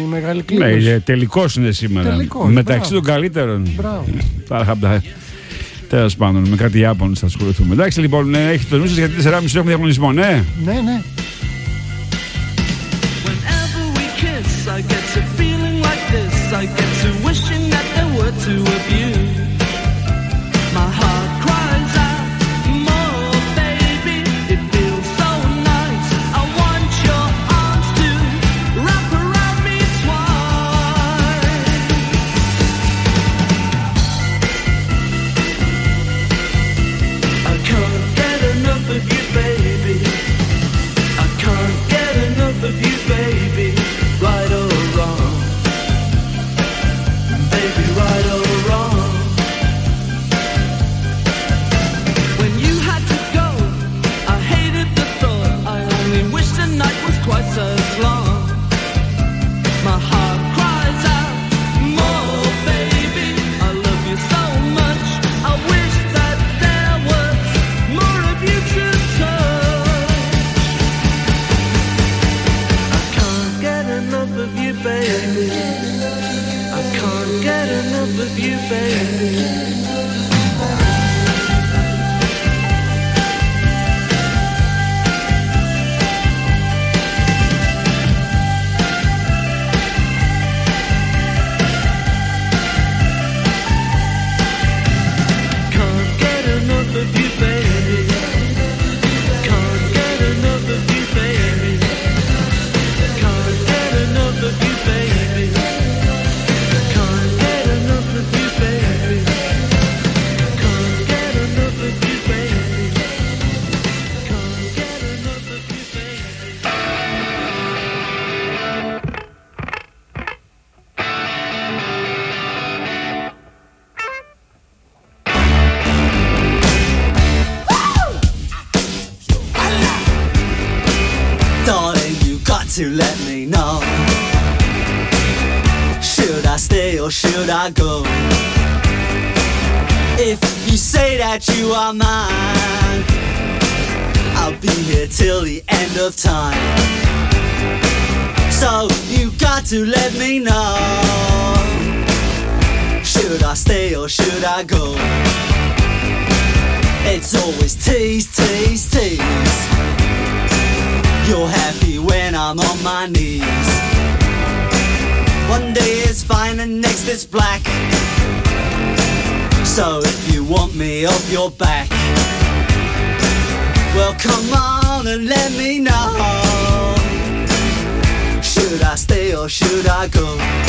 μεγάλη κλίμακα. Ναι, τελικός είναι σήμερα. Τελικός, μεταξύ μπράβο. των καλύτερων. Μπράβο. Τέλος πάντων, με κάτι Ιάπωνες θα ασχοληθούμε. Εντάξει, λοιπόν, έχετε το νου σας γιατί 4,5 έχουμε διαγωνισμό, ναι. Ναι, ναι. I get to feeling like this, I get to wishing that there were two of you. My heart cries out, more baby, it feels so nice. I want your arms to wrap around me twice. I can't get enough of you, baby. I can't get enough of you, baby. Right or wrong, baby, right or wrong. When you had to go, I hated the thought. I only wish the night was twice as long. My heart cries out, more baby, I love you so much. I wish that there was more of you to touch. I can't get enough of you, baby. I can't get enough of you, baby. Can't get enough of you, baby. Can't get enough of you, baby. Can't get enough of you, baby. Can't get enough of you, baby. Can't get enough of you, baby. Can't get enough of you, Darling, you got to let me know. Should I stay or should I go? If you say that you are mine, I'll be here till the end of time. So you got to let me know. Should I stay or should I go? It's always tease, tease, tease. You're happy when I'm on my knees. One day it's fine and next it's black. So if you want me off your back, well come on and let me know. Should I stay or should I go?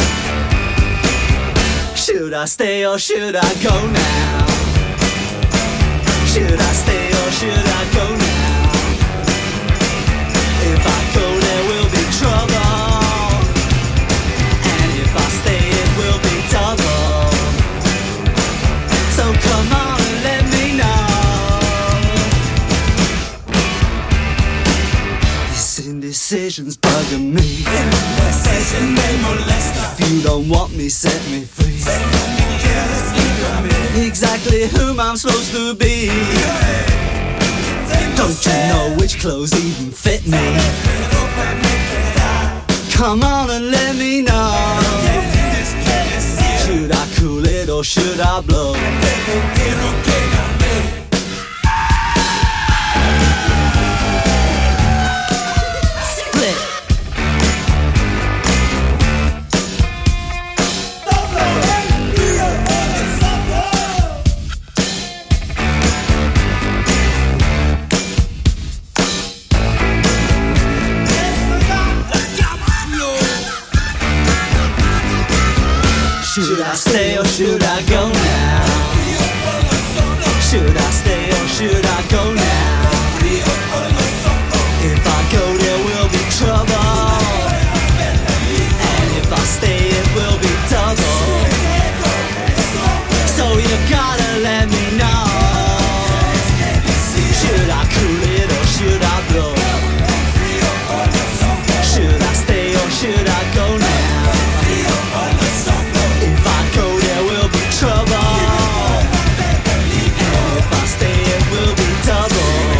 Should I stay or should I go now? Should I stay or should I go now? If I go there will be trouble, and if I stay it will be double. So come on and let me know. This indecision's bugging me. If you don't want me, set me free. Exactly whom I'm supposed to be. Don't you know which clothes even fit me? Come on and let me know. Should I cool it or should I blow? Split. Should I stay or should I go now? Should I stay or should I go now? If I go there will be trouble, and if I stay it will be double. So you gotta let me know. Should I cool it or should I blow? Should I stay or should I go now? If I go there will be trouble, and if I stay it will be double.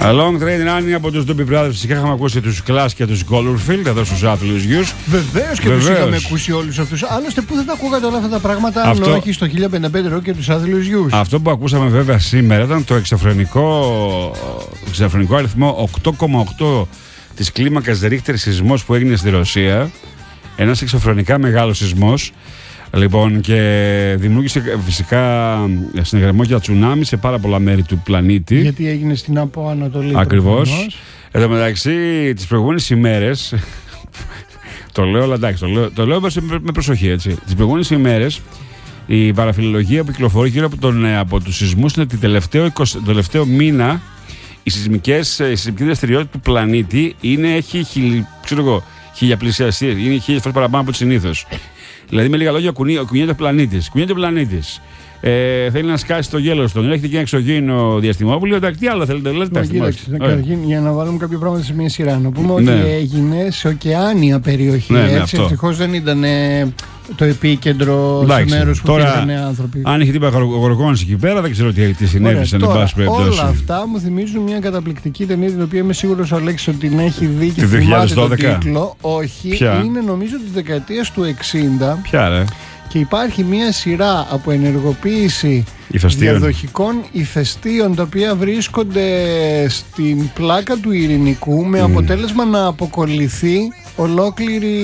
Long Train Running από τους Doobie Brothers. Φυσικά είχαμε ακούσει τους Clash και τους Colorfield εδώ στους άθλιους γιους. Βεβαίως και τους είχαμε ακούσει όλους αυτούς. Άλλωστε, πού δεν τα ακούγατε όλα αυτά τα πράγματα, αν όχι στο 1055 Rock και τους άθλιους γιους. Αυτό που ακούσαμε βέβαια σήμερα ήταν το εξωφρενικό αριθμό 8,8 της κλίμακας Richter σεισμός που έγινε στη Ρωσία. Ένας εξωφρενικά μεγάλος σεισμός. Λοιπόν, και δημιούργησε φυσικά συνεγερμό για τσουνάμι σε πάρα πολλά μέρη του πλανήτη. Γιατί έγινε στην από Ανατολή. Ακριβώς. Εν τω μεταξύ, τις προηγούμενες ημέρες. Το λέω, αλλά εντάξει, το λέω με προσοχή, έτσι. Τις προηγούμενες ημέρες η παραφιλολογία που κυκλοφορεί γύρω από τους σεισμούς είναι ότι το τελευταίο μήνα η σεισμική δραστηριότητα του πλανήτη έχει χιλιαπλησιαστεί, είναι 1000 φορές παραπάνω από συνήθως. Δηλαδή, με λίγα λόγια, κουνιέται ο πλανήτης. Θέλει να σκάσει το γέλος του. Έχετε και ένα εξωγήινο διαστημόπουλο. Εντάξει, τι άλλο θέλετε, λέτε. Καταρχήν, για να βάλουμε κάποια πράγματα σε μια σειρά. Να πούμε ότι έγινε σε ωκεάνια περιοχή. Έτσι, ευτυχώς δεν ήταν το επίκεντρο σε μέρος που πήγαν άνθρωποι. Αν είχε τίποτα γοργόνες εκεί πέρα, δεν ξέρω τι συνέβησε. Όλα αυτά μου θυμίζουν μια καταπληκτική ταινία, την οποία είμαι σίγουρος ο Αλέξης ότι την έχει δει και θυμάται τον τίτλο. Όχι, είναι νομίζω της δεκαετίας του 60. Ποια, ρε? Και υπάρχει μια σειρά από ενεργοποίηση διαδοχικών ηφαιστείων, τα οποία βρίσκονται στην πλάκα του Ειρηνικού, με αποτέλεσμα να αποκολληθεί ολόκληρη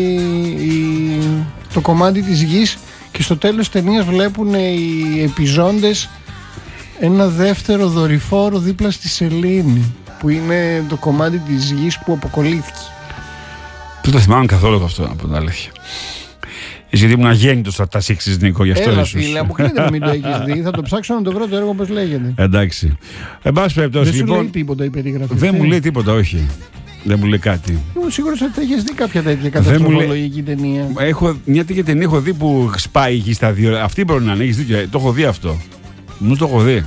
το κομμάτι της γης, και στο τέλος της ταινίας βλέπουν οι επιζώντες ένα δεύτερο δορυφόρο δίπλα στη σελήνη, που είναι το κομμάτι της γης που αποκολλήθηκε. Δεν το θυμάμαι καθόλου αυτό, από την αλήθεια. Γιατί ήμουν αγέννητος θα τα σύξεις, Νίκο, γι' αυτό έλα, ίσως. φίλε, αποκλείται να μην το έχεις δει. Θα το ψάξω να το βρω το έργο, όπως λέγεται. Εντάξει. Εν πάση περιπτώσει, δεν λοιπόν. σου λέει τίποτα η περιγραφή. Δεν μου λέει τίποτα, όχι. Δεν μου λέει κάτι. Είμαι σίγουρος ότι θα έχεις δει κάποια τέτοια καταστροφολογική ταινία. Μια τέτοια ταινία έχω δει που σπάει η γη στα δύο. Αυτή μπορεί να είναι, έχεις δίκιο. Το έχω δει αυτό. Μου το έχω δει.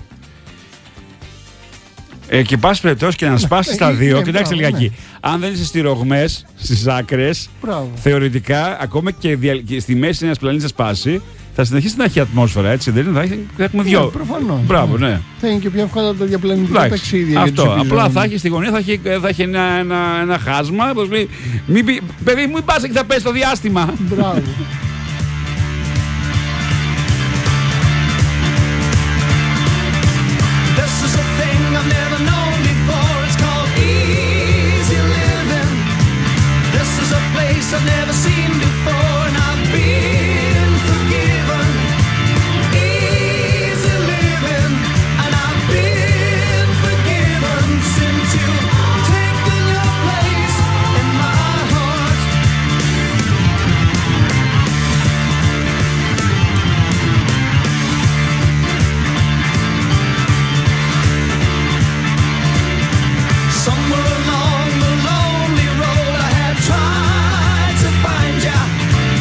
Και πας περιπτώσει και να σπάσει στα δύο. Κοιτάξτε λιγάκι. Αν δεν είσαι στηρογμές στις άκρες, θεωρητικά ακόμα και στη μέση ένας πλανήτης θα σπάσει, θα συνεχίσει να έχει ατμόσφαιρα, έτσι δεν είναι? Θα έχουμε δυο. Προφανώς. Μπράβο, ναι. Θα είναι και πιο εύκολα τα διαπλανητικά ταξίδια. Αυτό. Απλά θα έχει στη γωνία, θα έχει ένα χάσμα. Παιδί μου, μην πας και θα πέσει στο διάστημα. Μπράβο. I've never known before. It's called easy living. This is a place I've never seen before, and I've been forgiven. Easy living, and I've been forgiven since you've taken your place in my heart. Somewhere along the lonely road I had tried to find ya.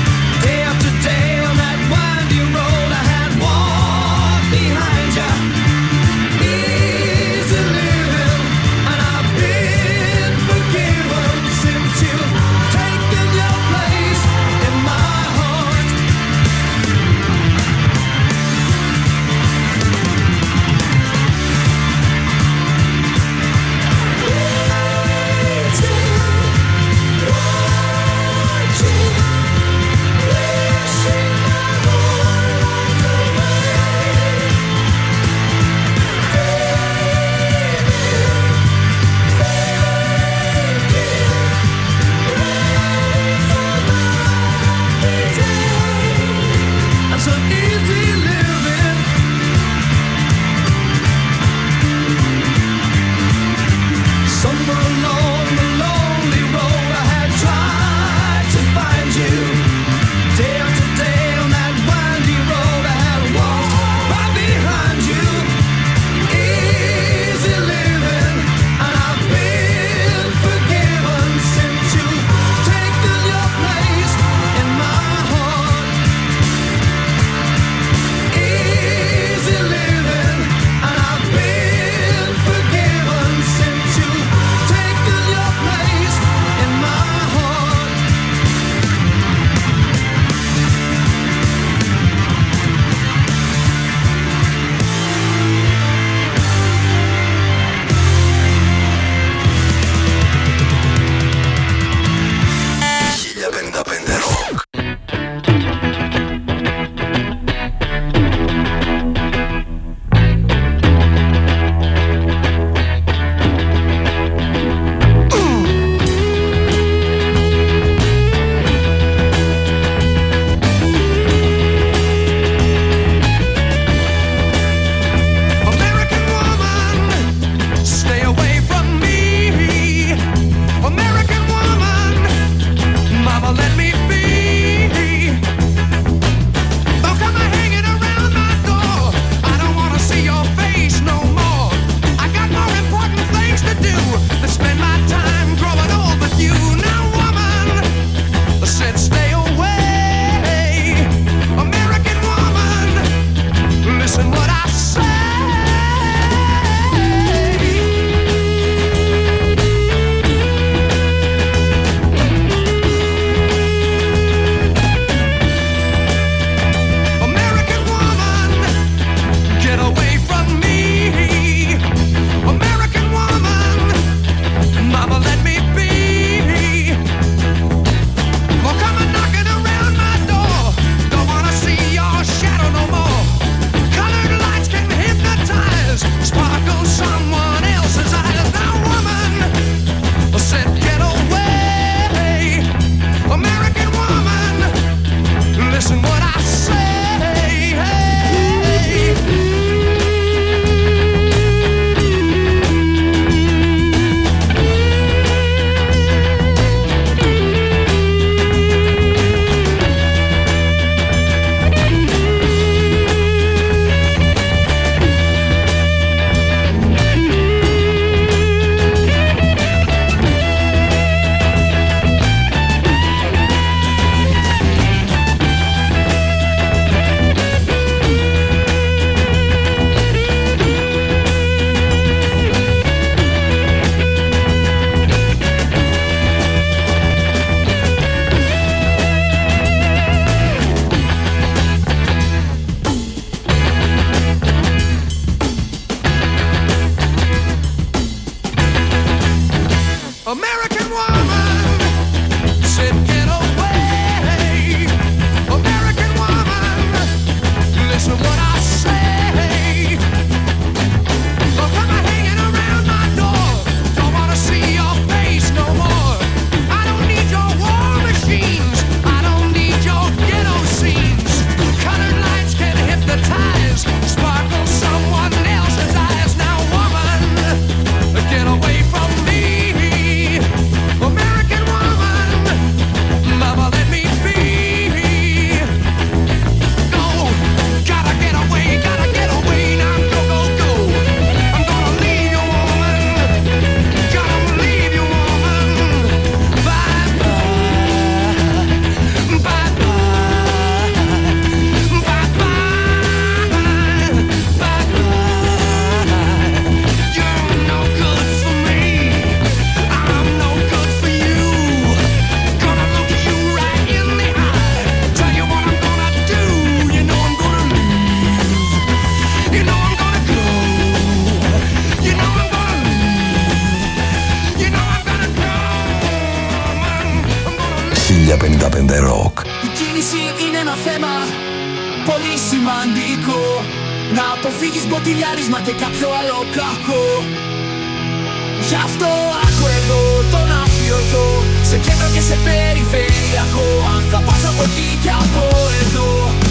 1055 Rock. Η κίνηση είναι ένα θέμα πολύ σημαντικό. Να αποφύγεις μποτιλιάρισμα και κάποιο άλλο κακό. Γι' αυτό άκου εδώ τον αφιωτό, σε κέντρο και σε περιφερειακό. Αν θα πας από εκεί και από εδώ.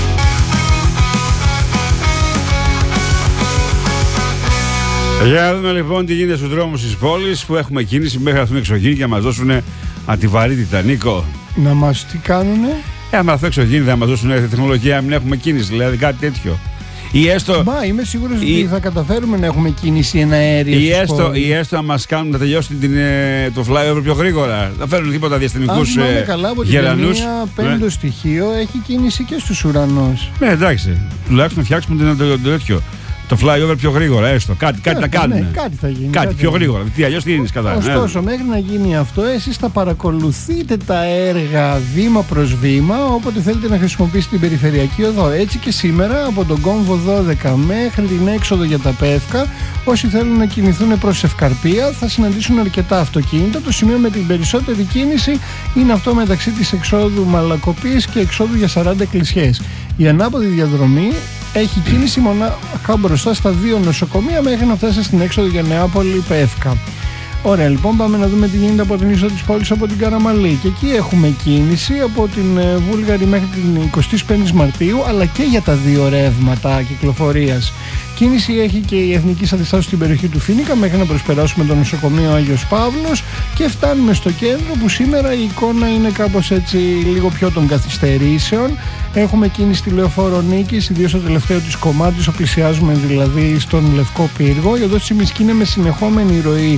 Για να δούμε λοιπόν τι γίνεται στους δρόμους της πόλης, που έχουμε κίνηση μέχρι να έρθουν εξωγήινοι και να μας δώσουν ατιβαρύτητα. Νίκο. Να μας τι κάνουνε? Άμα έρθουν εξωγήινοι θα μας δώσουν τεχνολογία, μην έχουμε κίνηση, δηλαδή κάτι τέτοιο. Ή έστω. Μα είμαι σίγουρος ότι θα καταφέρουμε να έχουμε κίνηση εναέρια. Ή έστω να μας κάνουν να τελειώσουν το flyover πιο γρήγορα. Δεν φέρνουν τίποτα διαστημικούς γερανούς. Ένα πέμπτο στοιχείο έχει κίνηση και στους ουρανούς. Ναι, εντάξει. Τουλάχιστον να φτιάξουμε το τέτοιο. Το flyover πιο γρήγορα, έστω. Κάτι να κάνουμε. Ναι, κάτι θα γίνει. Κάτι πιο γρήγορα. Τι αλλιώς τι είναι κατά. Ωστόσο, μέχρι να γίνει αυτό, εσείς θα παρακολουθείτε τα έργα βήμα προς βήμα, όποτε θέλετε να χρησιμοποιήσετε την περιφερειακή οδό. Έτσι και σήμερα, από τον κόμβο 12 μέχρι την έξοδο για τα Πεύκα, όσοι θέλουν να κινηθούν προς Ευκαρπία θα συναντήσουν αρκετά αυτοκίνητα. Το σημείο με την περισσότερη κίνηση είναι αυτό μεταξύ της εξόδου Μαλακοπής και εξόδου για 40 εκκλησιές. Η ανάποδη διαδρομή έχει κίνηση μονάχα μπροστά στα δύο νοσοκομεία μέχρι να φτάσει στην έξοδο για Νεάπολη Πεύκα. Ωραία, λοιπόν, πάμε να δούμε τι γίνεται από την είσοδο της πόλης από την Καραμαλή. Και εκεί έχουμε κίνηση από την Βούλγαρη μέχρι την 25η Μαρτίου, αλλά και για τα δύο ρεύματα κυκλοφορίας. Κίνηση έχει και η Εθνική Αντιστάσεως στην περιοχή του Φοίνικα μέχρι να προσπεράσουμε το νοσοκομείο Άγιος Παύλος και φτάνουμε στο κέντρο, που σήμερα η εικόνα είναι κάπως έτσι λίγο πιο των καθυστερήσεων. Έχουμε κίνηση στη Λεωφόρο Νίκης, ιδίως στο τελευταίο της κομμάτι, όσο πλησιάζουμε δηλαδή στον Λευκό Πύργο. Η οδός της Τσιμισκή είναι με συνεχόμενη ροή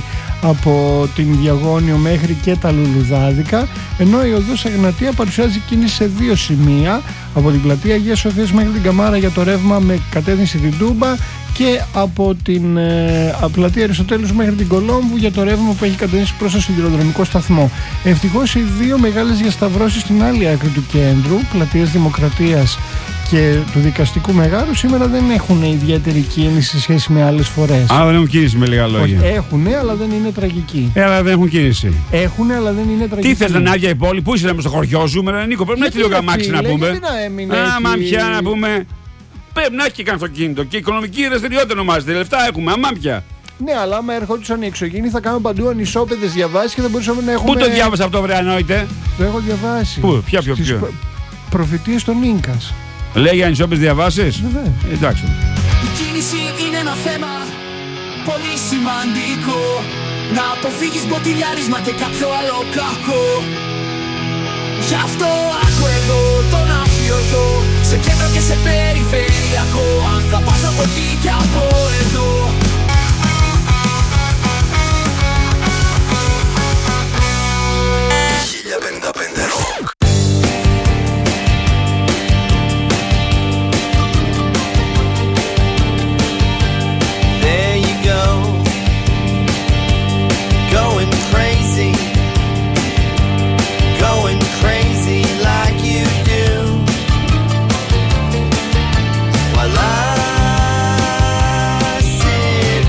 από την Διαγώνιο μέχρι και τα Λουλουδάδικα, ενώ η οδός Εγνατία παρουσιάζει κίνηση σε δύο σημεία, από την πλατεία Αγίας Σοφίας μέχρι την Καμάρα για το ρεύμα με κατεύθυνση την Τούμπα και από την πλατεία Αριστοτέλους μέχρι την Κολόμβου για το ρεύμα που έχει κατεύθυνση προς το σιδηροδρομικό σταθμό. Ευτυχώς οι δύο μεγάλες διασταυρώσεις στην άλλη άκρη του κέντρου, πλατείας Δημοκρατίας και του Δικαστικού Μεγάρου, σήμερα δεν έχουν ιδιαίτερη κίνηση σε σχέση με άλλες φορές. Δεν έχουν κίνηση με λίγα λόγια. Έχουν, αλλά δεν είναι τραγική. Αλλά δεν έχουν κίνηση. Έχουν, αλλά δεν είναι τραγική. Τι θες να είναι άδεια η πόλη, πού είσαι στο χωριό ζούμε, Νίκο, πρέπει να έχει λίγο καμάξι να πούμε. Αμάμπια να πούμε. Πρέπει να έχει και κανένα αυτοκίνητο. Και η οικονομική δραστηριότητα ονομάζεται. Λεφτά έχουμε, αμάμπια. Ναι, αλλά άμα έρχονταν οι εξωγήινοι θα κάνουμε παντού ανισόπεδες διαβάσεις και θα μπορούσαμε να έχουμε. Πού το διάβασα αυτό, βρε ανόητε? Το έχω διαβάσει. Πού, ποιο. Προφητείες των Ίνκας. Λέει για ανισόπεδες διαβάσεις. Βέβαια. Εντάξει. Η κίνηση είναι ένα θέμα πολύ σημαντικό. Να αποφύγεις μποτιλιάρισμα και κάποιο άλλο κακό. Γι' αυτό άκου εδώ τον αφιωτό, σε κέντρο και σε περιφερειακό. Αν θα πας από εκεί και από εδώ. 1055 Rock. There you go, going crazy like you do, while I sit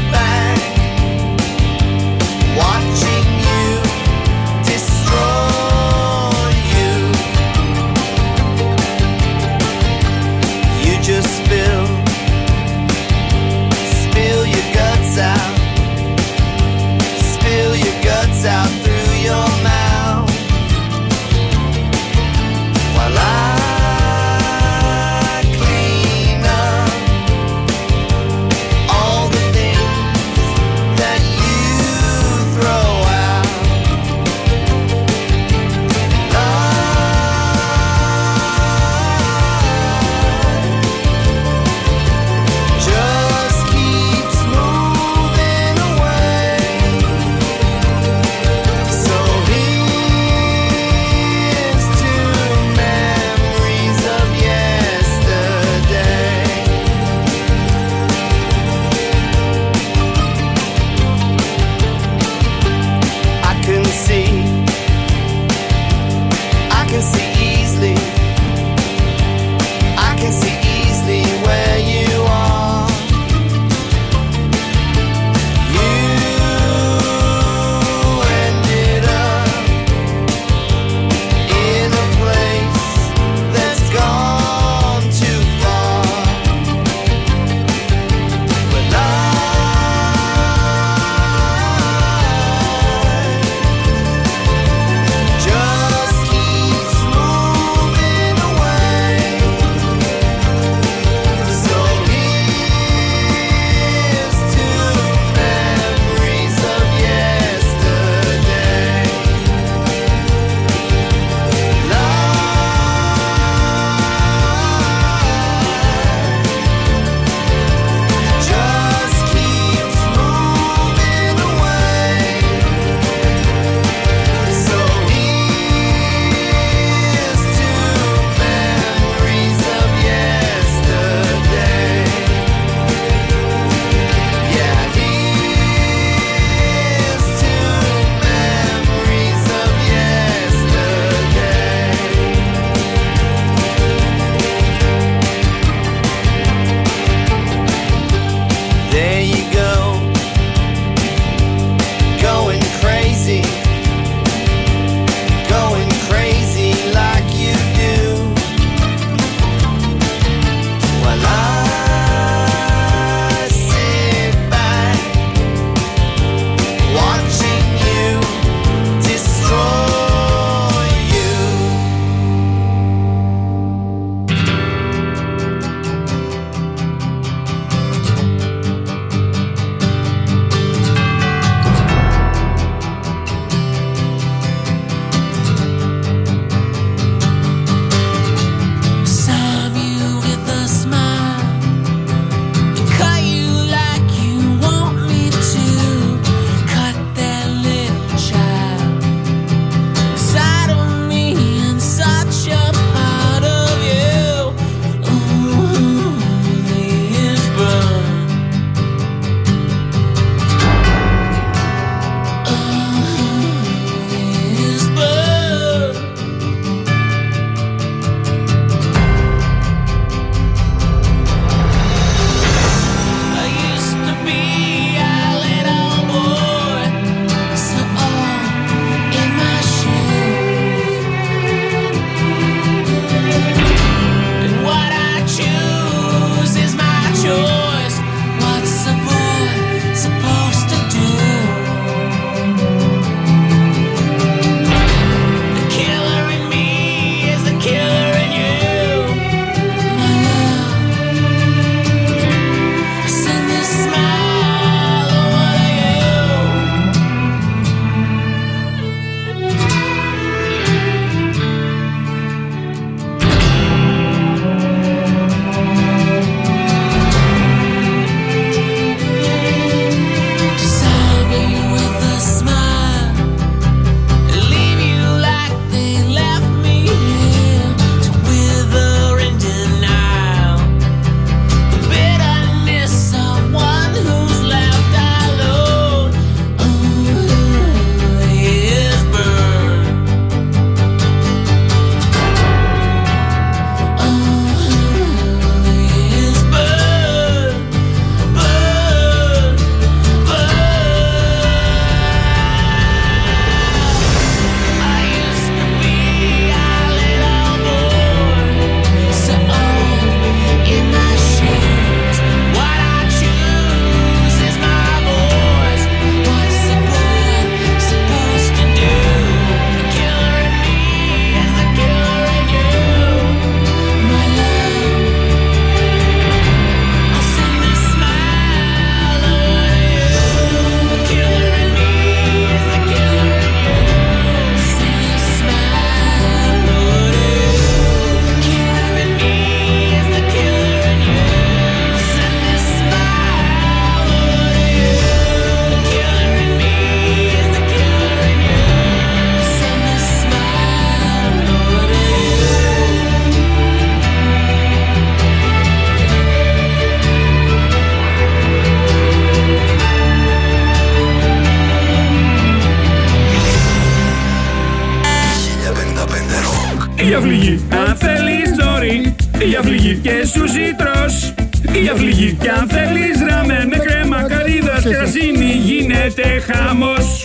Για φληγή, αν θέλεις δωρή. Για φληγή και σούσι τρως. Για φληγή και αν θέλεις ραμέν με κρέμα καρύδας κρασίνη γίνεται χαμός.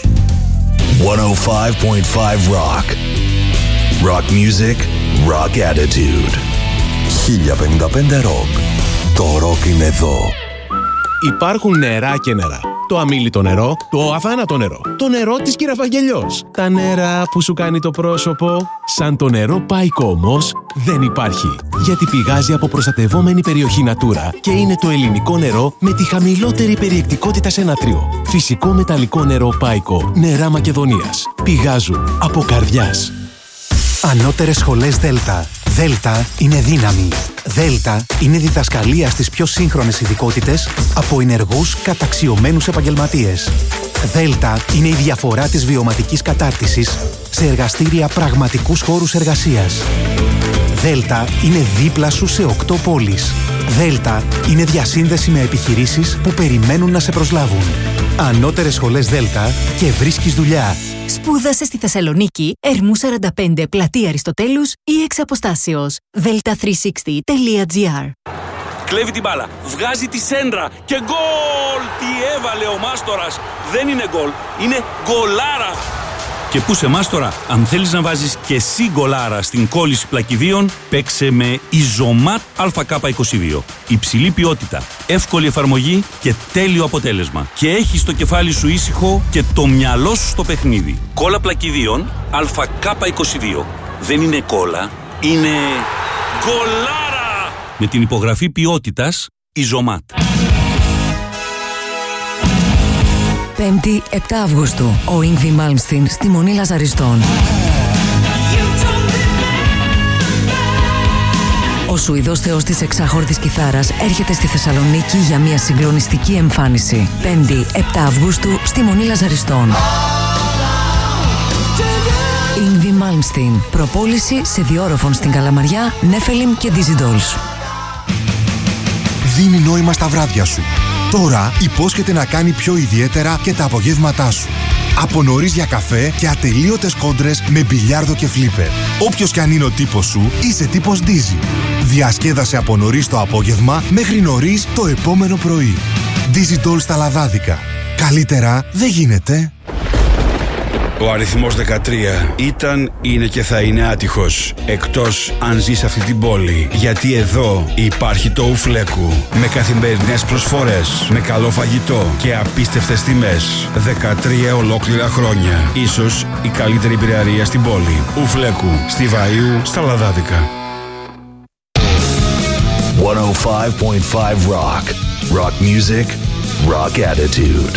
105.5 Rock. Rock music, rock attitude. 1055 Rock. Το rock είναι εδώ. Υπάρχουν νερά και νερά. Το αμίλητο νερό, το αθάνατο νερό, το νερό της Κυραφαγγελιός. Τα νερά που σου κάνει το πρόσωπο. Σαν το νερό Πάικο όμως δεν υπάρχει. Γιατί πηγάζει από προστατευόμενη περιοχή Natura και είναι το ελληνικό νερό με τη χαμηλότερη περιεκτικότητα σε νατρίο. Φυσικό μεταλλικό νερό Πάικο, νερά Μακεδονίας. Πηγάζουν από καρδιάς. Ανώτερες σχολές Δέλτα. Δέλτα είναι δύναμη. Δέλτα είναι διδασκαλία στις πιο σύγχρονες ειδικότητες από ενεργούς καταξιωμένους επαγγελματίες. Δέλτα είναι η διαφορά της βιωματικής κατάρτισης σε εργαστήρια πραγματικούς χώρους εργασίας. Δέλτα είναι δίπλα σου σε 8 πόλεις. Δέλτα είναι διασύνδεση με επιχειρήσεις που περιμένουν να σε προσλάβουν. Ανώτερες σχολές Δέλτα και βρίσκεις δουλειά. Σπούδασε στη Θεσσαλονίκη, Ερμού 45, πλατεία Αριστοτέλους ή εξ αποστάσεως. delta360.gr. Κλέβει την μπάλα, βγάζει τη σέντρα και γκολ! Τι έβαλε ο Μάστορας! Δεν είναι γκολ, είναι γκολάρα! Και πού σε Μάστορα, αν θέλεις να βάζεις και εσύ γκολάρα στην κόλληση πλακιδίων, παίξε με Ιζωμάτ ΑΚ22. Υψηλή ποιότητα, εύκολη εφαρμογή και τέλειο αποτέλεσμα. Και έχεις το κεφάλι σου ήσυχο και το μυαλό σου στο παιχνίδι. Κόλλα πλακιδίων ΑΚ22. Δεν είναι κόλλα, είναι γκολάρα! Με την υπογραφή ποιότητας Ιζωμάτ. 5η 7 Αυγούστου, ο Ινγκβι Μάλμστιν στη Μονή Λαζαριστών. Ο Σουηδός θεός της εξαχόρτης κιθάρας έρχεται στη Θεσσαλονίκη για μια συγκλονιστική εμφάνιση. 5η 7 Αυγούστου στη Μονή Λαζαριστών. Ινγκβι Μάλμστιν. Προπόληση σε διόροφων στην Καλαμαριά, Νέφελιμ και Dizzy Dolls. Δίνει νόημα στα βράδια σου. Τώρα υπόσχεται να κάνει πιο ιδιαίτερα και τα απογεύματά σου. Από νωρίς για καφέ και ατελείωτες κόντρες με μπιλιάρδο και φλίπερ. Όποιος κι αν είναι ο τύπος σου, είσαι τύπος Dizzy. Διασκέδασε από νωρίς το απόγευμα μέχρι νωρίς το επόμενο πρωί. Dizzy Dolls στα Λαδάδικα. Καλύτερα δεν γίνεται. Ο αριθμός 13 ήταν, είναι και θα είναι άτυχος. Εκτός αν ζει σε αυτή την πόλη. Γιατί εδώ υπάρχει το Ουφλέκου. Με καθημερινές προσφορές, με καλό φαγητό και απίστευτες τιμές. 13 ολόκληρα χρόνια. Ίσως η καλύτερη πειραεία στην πόλη. Ουφλέκου, στη Βαΐου, στα Λαδάδικα. 105.5 Rock. Rock music, rock attitude.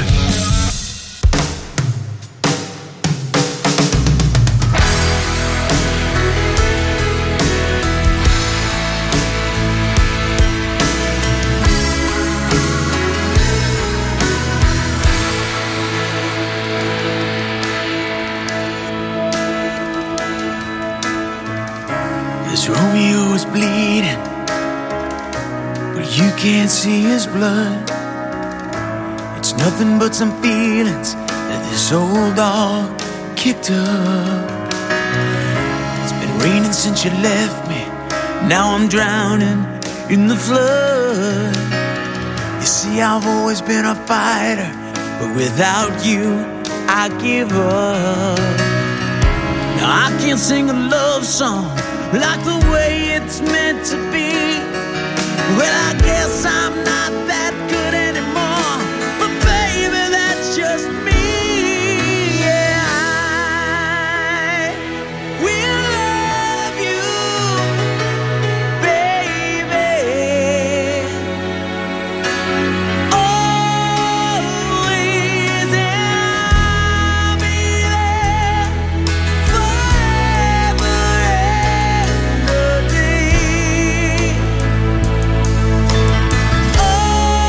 Romeo is bleeding, but you can't see his blood. It's nothing but some feelings that this old dog kicked up. It's been raining since you left me. Now I'm drowning in the flood. You see, I've always been a fighter, but without you, I give up. Now I can't sing a love song like the way it's meant to be. Well, I guess I'm not that good anymore, but baby, that's just me. Yeah, I will love you, baby. Always, I'll be there forever. Oh,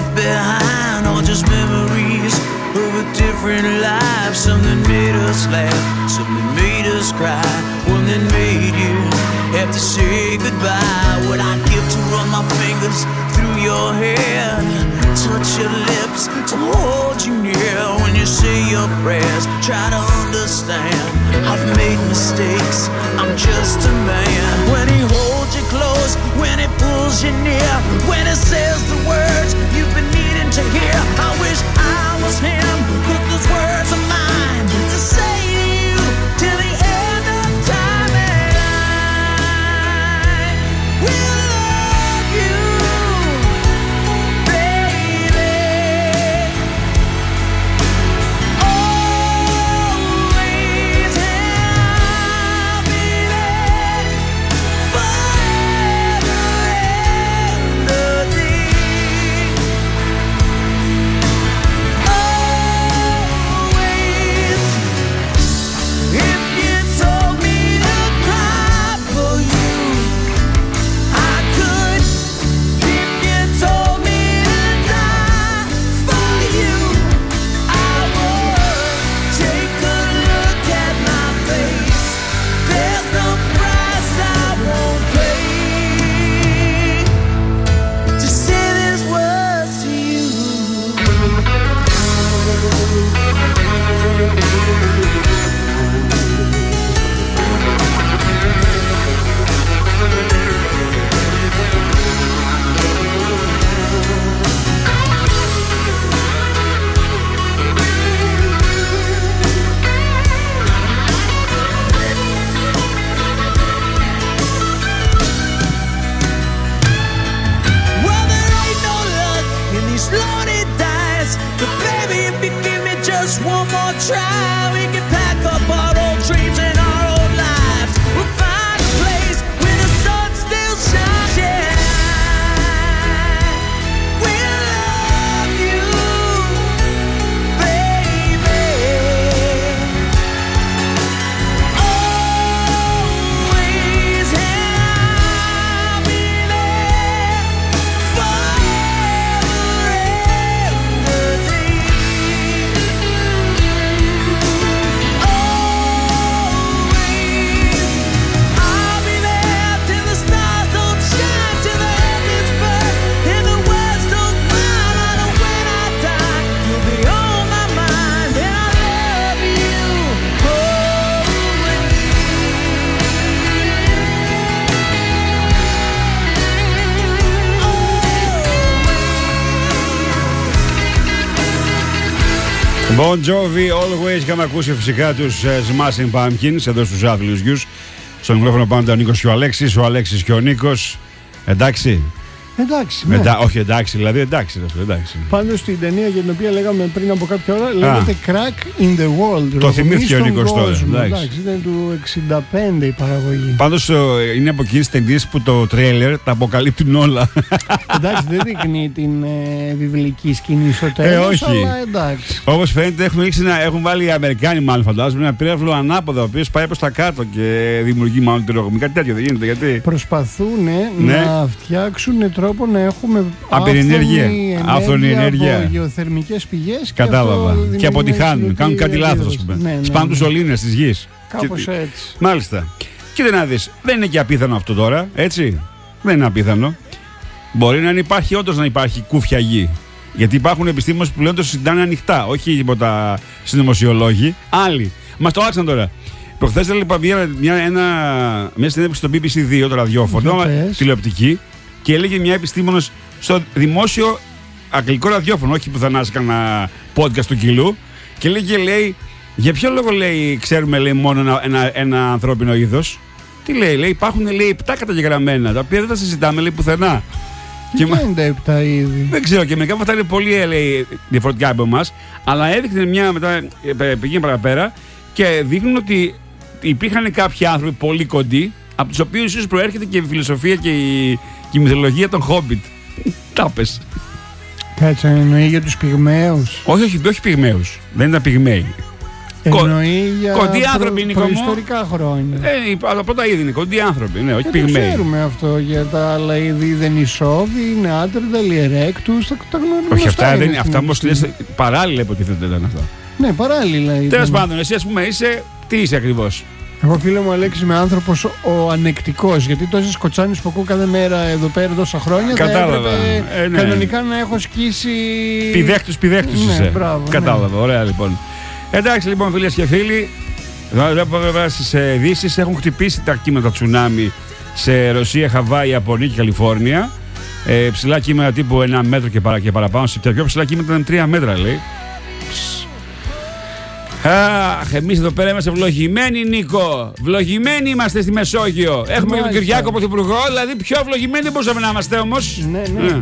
left behind, or just memories of a different life. Something made us laugh, something made us cry, one that made you have to say goodbye. What I'd give to run my fingers through your hair, touch your lips, to hold you near. When you say your prayers, try to understand, I've made mistakes, I'm just a man. When he holds you close, when he pulls you near, when he says the words you've been needing to hear, I wish I was him, 'cause those words are mine to say to you till the end of time. And I will love you, baby, always, and I'll be there forever and a day. Always. If you told me to cry for you, I could. If you told me to die for you, I would. Take a look at my face, there's no price I won't pay to say these words to you. Well, there ain't no luck in these loaded dice, but baby, if you give me just one more try, we can pack up our old dreams and our old lives. We'll find a place where the sun still shines. Yeah. We'll love you, baby, always, and I'll be there forever and a day. Always, I'll be there till the stars don't shine, till the heavens burst and the words don't find out. And when I die, you'll be on my mind, and I love you Bon Jovi, Always. Είχαμε ακούσει φυσικά τους Smashing Pumpkins εδώ στους Άθλιους Γιους. Στο μικρόφωνο πάντα ο Νίκος και ο Αλέξης, ο Αλέξης και ο Νίκος. Εντάξει. Εντάξει. Μετά, ναι. όχι εντάξει, δηλαδή εντάξει. εντάξει. Πάντως στην ταινία για την οποία λέγαμε πριν από κάποια ώρα λέγεται Crack in the World. Το θυμήθηκε ο Νίκος τώρα. Εντάξει, ήταν του 65 η παραγωγή. Πάντως είναι από εκείνες τις ταινίες που το τρέιλερ τα αποκαλύπτουν όλα. Εντάξει, δεν δείχνει την βιβλική σκηνή στο τέλος, όχι. αλλά εντάξει. Όπως φαίνεται έχουν βάλει οι Αμερικάνοι, μάλλον φαντάζομαι, ένα πύραυλο ανάποδα, ο οποίος πάει προς τα κάτω και δημιουργεί μάλλον τη ρογμή. Κάτι τέτοιο δεν γίνεται, γιατί προσπαθούν να φτιάξουν τρόπο να έχουμε άφθονη ενέργεια από γεωθερμικές πηγές. Κατάλαβα. Και αποτυχάνουν, κάνουν κάτι λάθος, ας πούμε. Σπάνουν τους σωλήνες της γης. Κάπως έτσι. Μάλιστα. Κοίτα να δεις, δεν είναι και απίθανο αυτό τώρα, έτσι. Δεν είναι απίθανο. Μπορεί να υπάρχει, όντως να υπάρχει κούφια γη. Γιατί υπάρχουν επιστήμονες που λένε το συζητάνε ανοιχτά, όχι τίποτα συνωμοσιολόγοι. Άλλοι. Μας το άξαν τώρα. Προχθές έλεπα μια συνέντευξη στο BBC2, το ραδιόφωνο, τηλεοπτική, και έλεγε μια επιστήμονος στο δημόσιο αγγλικό ραδιόφωνο, όχι πουθενά σε κανένα podcast του κιλού, και λέει, για ποιο λόγο ξέρουμε μόνο ένα ανθρώπινο είδος. Τι λέει, υπάρχουν 7 καταγεγραμμένα, τα οποία δεν τα συζητάμε πουθενά. Τι είναι 7 είδη. Δεν ξέρω, και μερικά από αυτά είναι πολύ διαφορετικά από εμάς, αλλά έδειχνε μετά πήγαινε παραπέρα και δείχνουν ότι υπήρχαν κάποιοι άνθρωποι πολύ κοντοί, από τους οποίους ίσως προέρχεται και η φιλοσοφία και η μυθολογία των Hobbit. Τα πες. Κάτσε, εννοεί για τους πυγμαίους. Όχι πυγμαίους. Δεν ήταν πυγμαίοι. Εννοεί για κοντοί άνθρωποι, Νίκο μου. προϊστορικά χρόνια. Από πρώτα είδη είναι κοντοί άνθρωποι, ναι, όχι πυγμαίοι. Δεν ξέρουμε αυτό για τα άλλα είδη. Δεν είναι ισόβοι, είναι άτριδα, ερέκτους, τα γνωρίζουμε. Όχι, αυτά όμως λες παράλληλα υποτίθεται ήταν αυτά. Ναι, παράλληλα ήταν. Τέλος πάντων, εσύ ας πούμε είσαι, τι είσαι ακριβώς? Εγώ, φίλε μου Αλέξη, είμαι άνθρωπος ο ανεκτικός. Γιατί τόσες κοτσάνες που ακούω κάθε μέρα εδώ πέρα τόσα χρόνια. Κατάλαβα. Ναι. Κανονικά να έχω σκίσει. Πηδέκτους Ναι, είσαι. μπράβο, Κατάλαβα, ναι. ωραία λοιπόν. Εντάξει λοιπόν, φίλες και φίλοι, στις ειδήσεις έχουν χτυπήσει τα κύματα τσουνάμι σε Ρωσία, Χαβάη, Ιαπωνία και Καλιφόρνια. Ψηλά κύματα τύπου 1 μέτρο και παραπάνω. Σε πιο ψηλά κύματα ήταν 3 μέτρα, λέει. Αχ, εμείς εδώ πέρα είμαστε ευλογημένοι, Νίκο. Ευλογημένοι είμαστε στη Μεσόγειο. Έχουμε και τον Κυριάκο Πρωθυπουργό, δηλαδή πιο ευλογημένοι δεν μπορούσαμε να είμαστε όμως. Ναι.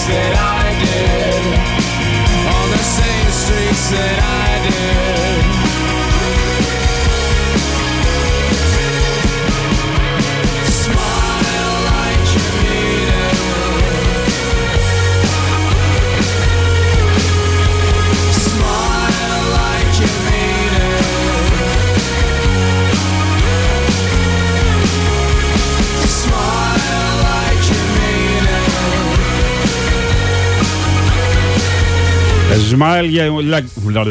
that I did, on the same streets that I did. Smile like you mean it. Smile like you mean it. Smile like you mean it. Smile like...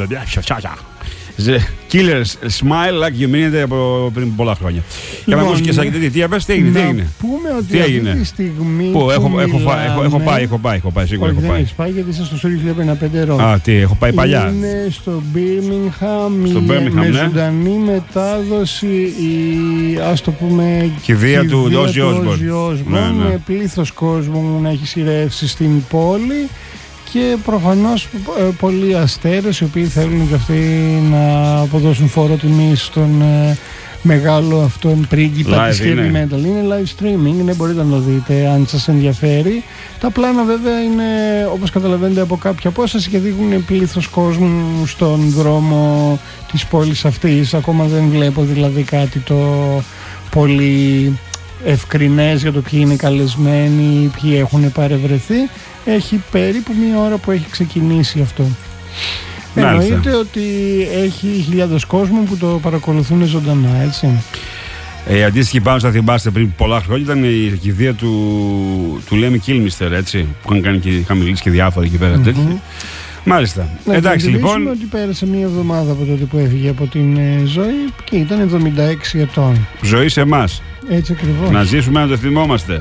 Killers, smile like you mean it από πριν πολλά χρόνια. Για να ακούσει και σαν τι είπες, τι έγινε. Να πούμε ότι αυτή τη στιγμή Πού, έχω πάει, σίγουρα έχω πάει. Έχεις πάει γιατί είσαι στο Στούριο 1055 Rock. Α, τι, έχω πάει παλιά. Είναι στο Birmingham με ζωντανή μετάδοση, ας το πούμε, κηδεία του Ozzy Osbourne. Με πλήθος κόσμου να έχει σειρεύσει στην πόλη. Και προφανώς πολλοί αστέρες οι οποίοι θέλουν και αυτοί να αποδώσουν φόρο τιμής στον μεγάλο αυτόν πρίγκιπα της heavy metal. Είναι live streaming, μπορείτε να το δείτε αν σας ενδιαφέρει. Τα πλάνα βέβαια είναι, όπως καταλαβαίνετε, από κάποια απόσταση και δείχνουν πλήθος κόσμου στον δρόμο της πόλης αυτής. Ακόμα δεν βλέπω δηλαδή κάτι το πολύ ευκρινές για το ποιοι είναι καλεσμένοι, ποιοι έχουν παρευρεθεί. Έχει περίπου μία ώρα που έχει ξεκινήσει αυτό. Εννοείται ότι έχει χιλιάδες κόσμου που το παρακολουθούν ζωντανά, έτσι. Η αντίστοιχη, πάνω θα θυμάστε, πριν πολλά χρόνια ήταν η κηδεία του Λέμι Κίλμιστερ, έτσι, που είχαν μιλήσει και διάφορα εκεί πέρα τέτοια. Μάλιστα. Εντάξει, λοιπόν. Ότι πέρασε μία εβδομάδα από τότε που έφυγε από την ζωή και ήταν 76 ετών. Ζωή σε εμάς. Έτσι ακριβώς. Να ζήσουμε να το θυμόμαστε.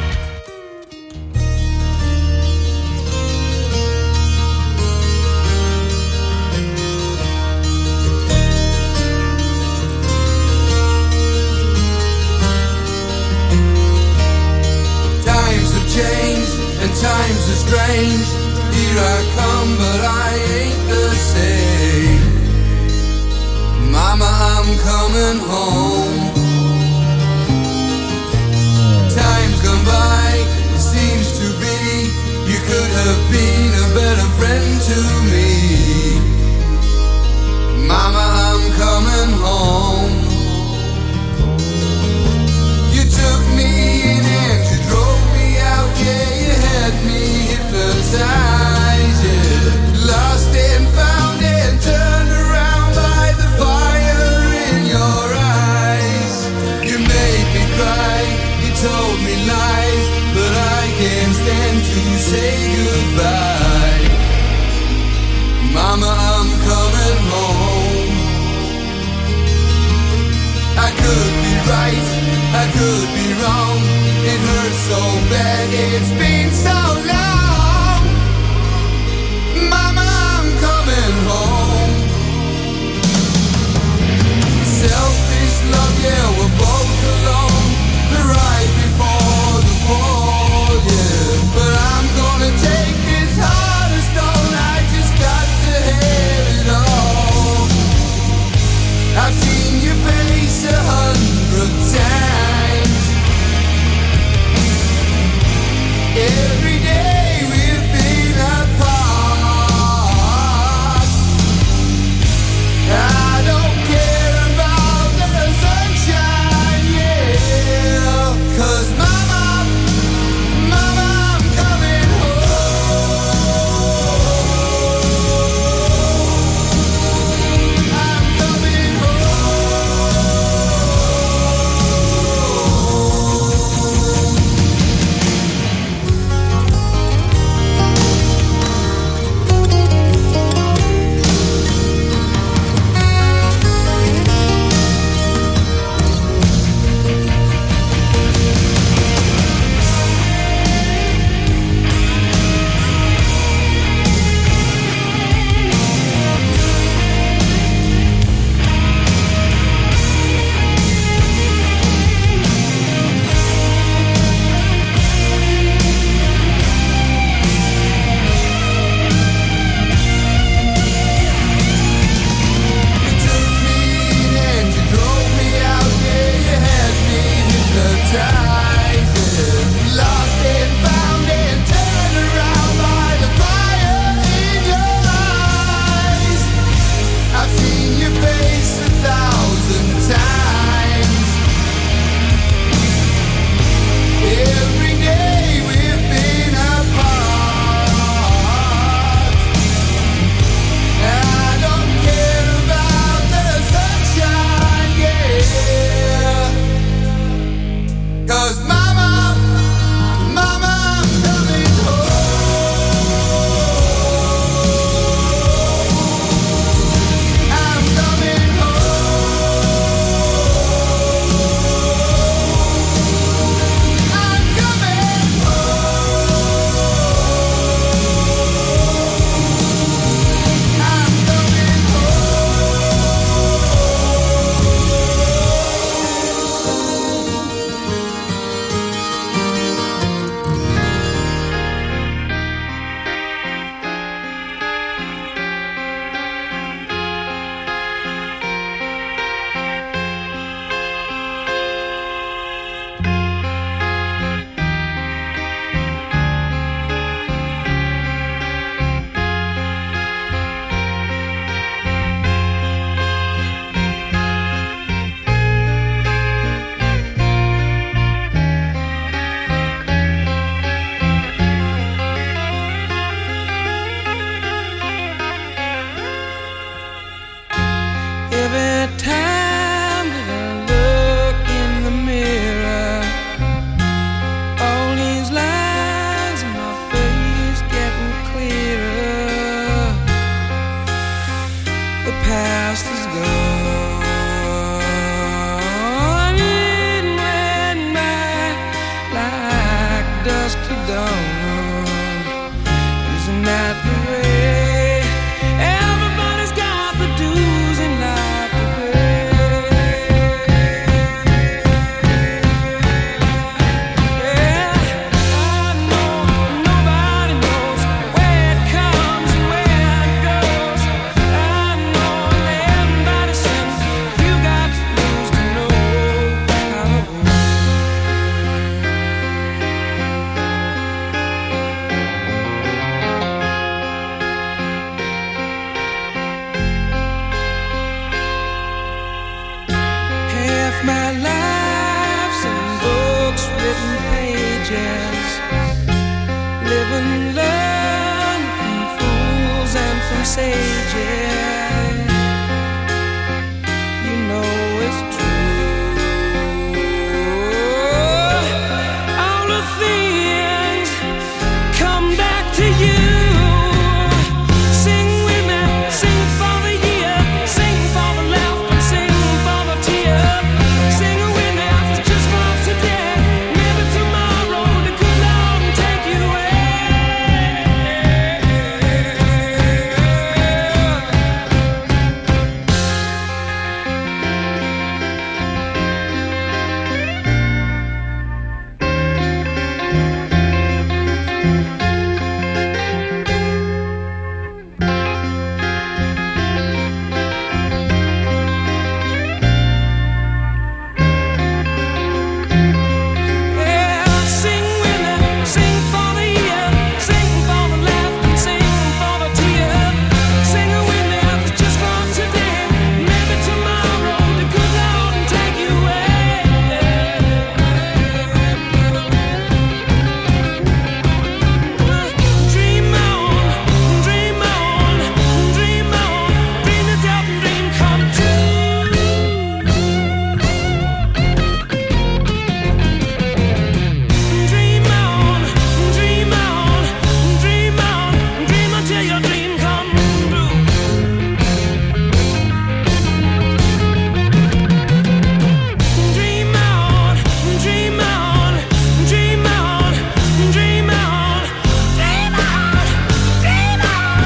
Times are strange, here I come but I ain't the same. Mama, I'm coming home. Time's gone by, it seems to be, you could have been a better friend to me. Mama, I'm coming home. You took me in and you drove me out, yeah, you had me hypnotized, yeah. Lost and found and turned around by the fire in your eyes. You made me cry, you told me lies, but I can't stand to say goodbye. Mama, I'm coming home. I could be right, I could be wrong. It hurts so bad, it's been so long. Mama, I'm coming home. Selfish love, yeah, we're both alone. The ride before the fall, yeah. But I'm gonna take this heart of stone. I just got to have it all. I've seen your face 100 times. Every day dusk to dawn. Isn't that the way? Everybody's got the dues in life to pay. Yeah, I know nobody knows where it comes and where it goes. I know everybody sings. You got to lose to know how to win. Half my life's in books, written pages. Live and learn from fools and from sages. You know it's true. All the things come back to you. Sing with me, sing for the year, sing for the laughter, and sing for the tear. Sing with me, just for today. Maybe tomorrow the good Lord will take you away. Yeah, sing with me, sing for the year, sing for the laughter, and sing for the tear. Sing with me, just for today. Maybe tomorrow the good Lord will take you away. Dream on, dream on, dream on, dream it out and dream come true. Dream on, dream on, dream on, dream until your dream come true. Dream on, dream on, dream on, dream on, dream on, dream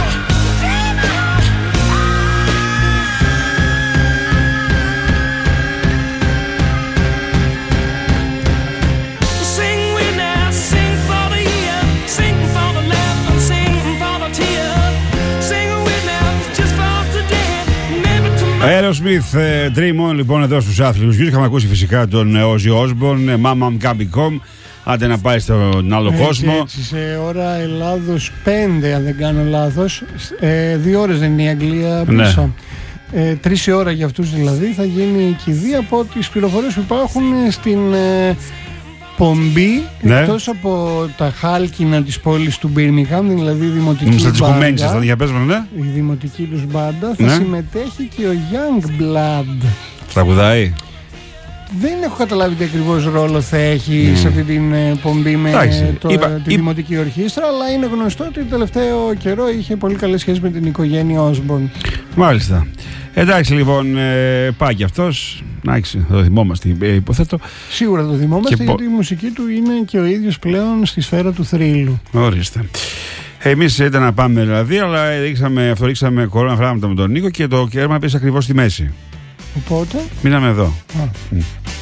Sing with me, sing for the year, sing for the laughter, sing for the tear. Sing with me, just for today, maybe tomorrow. Aerosmith, Dream On, λοιπόν, εδώ στους άθλιους γιους. Είχαμε ακούσει φυσικά τον Ozzy Osbourne, Mama I'm Coming Home. Άντε να πάει στον άλλο κόσμο. Έτσι, σε ώρα Ελλάδος 5, αν δεν κάνω λάθος. 2 ώρες δεν είναι η Αγγλία πίσω. 3 η ώρα για αυτούς δηλαδή θα γίνει η κηδεία από τις πληροφορίες που υπάρχουν στην Πομπή, Ναι. εκτός από τα χάλκινα της πόλης του Birmingham, δηλαδή η δημοτική Στα της Κουμένης, μπάντα. στα διαπέσματα, ναι. Η δημοτική τους μπάντα θα Ναι. συμμετέχει και ο Youngblood. Τραγουδάει. Δεν έχω καταλάβει τι ακριβώς ρόλο θα έχει σε αυτή την πομπή με Εντάξει, τη δημοτική ορχήστρα, αλλά είναι γνωστό ότι το τελευταίο καιρό είχε πολύ καλές σχέσεις με την οικογένεια Osbourne. Μάλιστα. Εντάξει, λοιπόν, πάει και αυτός. Εντάξει, θα το θυμόμαστε, υποθέτω. Σίγουρα το θυμόμαστε, Και γιατί η μουσική του είναι και ο ίδιος πλέον στη σφαίρα του θρύλου. Ορίστε. Εμείς ήταν να πάμε δηλαδή, αλλά ρίξαμε κορώνα φράγματα με τον Νίκο και το κέρμα πέσει ακριβώς στη μέση. Οπότε. Μείναμε εδώ. Α.